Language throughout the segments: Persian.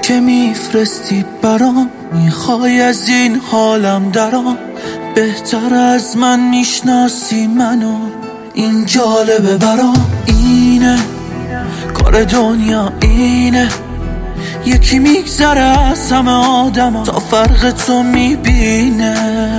که میفرستی برام، میخوای از این حالم درام. بهتر از من میشناسی منو، این جالبه برام. اینه کار دنیا، اینه یکی میگذره از همه آدم تا فرق تو میبینه.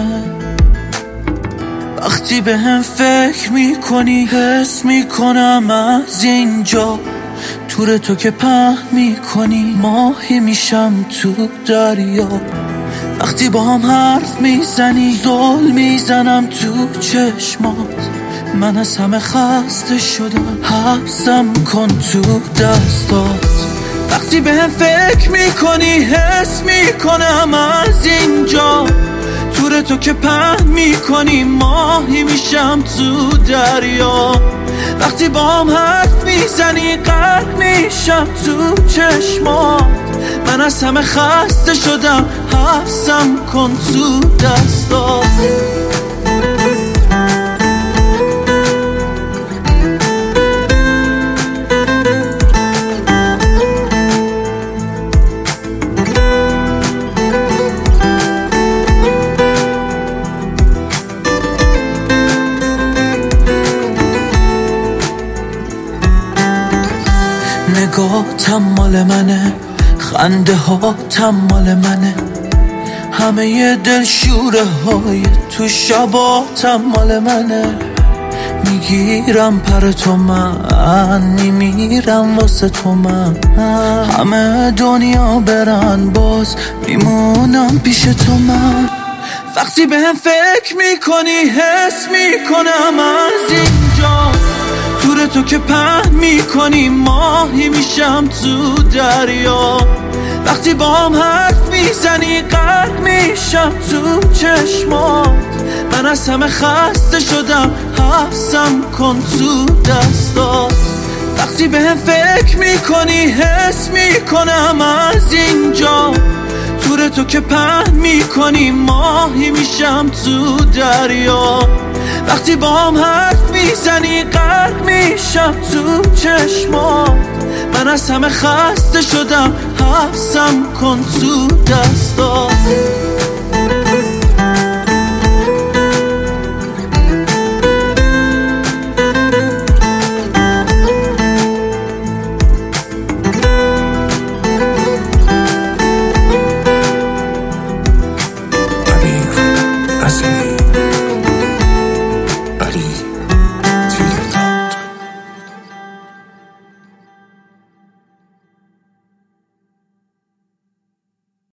وقتی به هم فکر میکنی حس میکنم از اینجا، تور تو که پهن میکنی ماهی میشم تو دریا. وقتی با هم حرف میزنی زل میزنم تو چشمات. من از همه خسته شدم، حبسم کن تو دستات. وقتی به هم فکر میکنی حس میکنم از اینجا، تور تو که پهن میکنی ماهی میشم تو دریا. وقتی با هم حرف میزنی غرق میشم تو چشمات. من از همه خسته شدم، حبسم کن تو دستات. نگاهتم مال منه، خنده هاتم مال منه، همه دلشوره های تو شباتم مال منه. میگیرم پر تو من، میمیرم واسه تو من. همه دنیا برن باز میمونم پیش تو من. وقتی به هم فکر میکنی حس میکنم از اینجا، تور تو که پهن میکنی ماهی میشم تو دریا. وقتی با هم حرف میزنی غرق میشم تو چشمات. من از همه خسته شدم، حبسم کن تو دستات. وقتی به هم فکر میکنی حس میکنم از اینجا، تور تو که پهن میکنی ماهی میشم تو دریا. وقتی با هم حرف میزنی غرق میشم تو چشمات. من از همه خسته شدم، حبسم کن تو دستات. Así